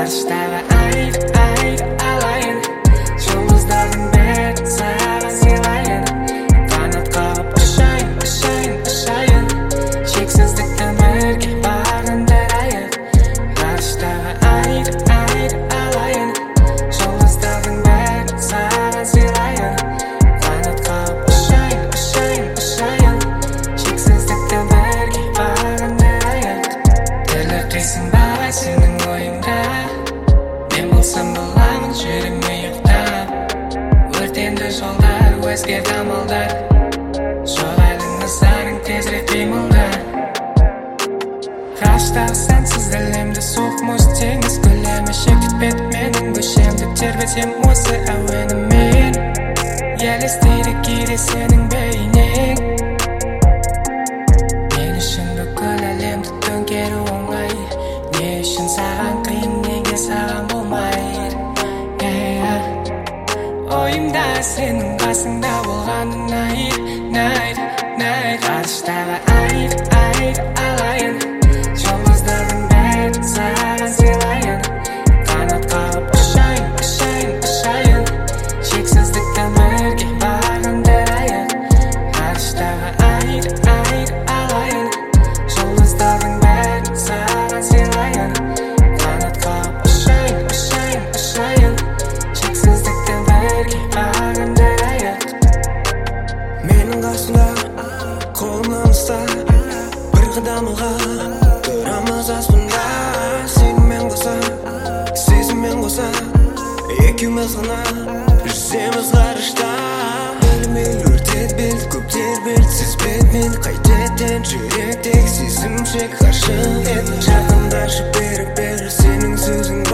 Karşıdağı ayrı alayın. Жұлдыздардың бәрін саған сыйлайын. Қанат қағып ұшайын. Шексіздіктің бірге бағындырайық. Karşıdağı ayrı alayın. Жұлдыздардың бәрін саған сыйлайын. Қанат қағып ұшайын. Шексіздіктің бірге бағындырайық. Түрлі қисың бар сенің ойыңда. Мен болсам боламын жүрегіме ұйықтап. Өртенді жолдар, өзгерді амалдар. Жоқ айлыңыздарың тезірек қимылдар. Ғарыштағы сәнсіз әлемді суық мұз теңіз көлемі шектетпеді менің көшемді. Тербетем осы әуенімен. Елестейді кейде сенің бейнең. Мен үшін бүкіл әлемді төңкеру оңай. Не үшін саған қиын, неге саған болмайды? Ойымда сенің қасыңда болғаны ұнайды. Ғарыштағы аyrы алайын. Жұлдыздардың бәрін саған сыйлайын. Қанат қағып ұшайын. Шексіздіктің бірге бағындырайық. Ғарыштағы аyrы алайын. Жұлдыздардың бәрін саған сыйлайын. Қанат қағып ұшайын. Шексіздіктің бірге бағындырайық. Менің қасымда, қолымнан ұста. Бір қадам алға, тұрамыз аспанда. Сенімен қоса, сезіммен қоса, екеуміз ғана жүземіз ғарышта. Білмей өртет белді, көп тербелтсіз бетмен. Қайтеден жүректегі сезім шек ғашық еді. Жақындашы бері сенің сөзің